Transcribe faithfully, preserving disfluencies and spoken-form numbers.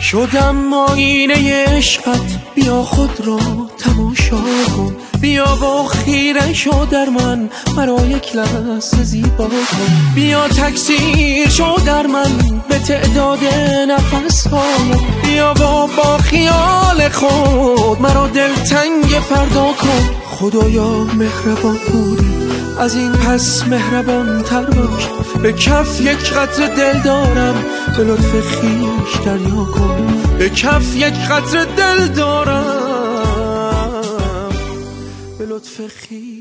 شدم آینه عشقت، بیا خود را تماشا کن، بیا و خیره شو در من، مرا یک لحظه زیبا کن. بیا تکثیر شو در من به تعداد نفس هایم، بیا و با خیال خود مرا دلتنگ فردا کن. خدایا مهربان بودی، از این پس مهربان تر باش، به کف یک قطره دل دارم، به لطف خویش دریا کن. به کف یک قطره دل دارم، به لطف خویش